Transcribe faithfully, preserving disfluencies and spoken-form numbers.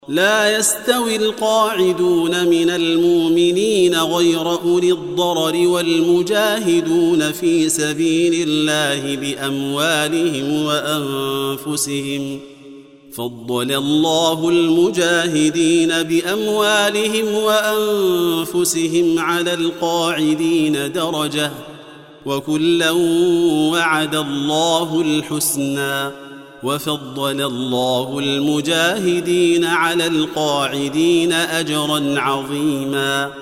لا يستوي القاعدون من المؤمنين غير أولي الضرر والمجاهدون في سبيل الله بأموالهم وأنفسهم فضل الله المجاهدين بأموالهم وأنفسهم على القاعدين درجة وكلا وعد الله الحسنى وفضل الله المجاهدين على القاعدين أجرا عظيما.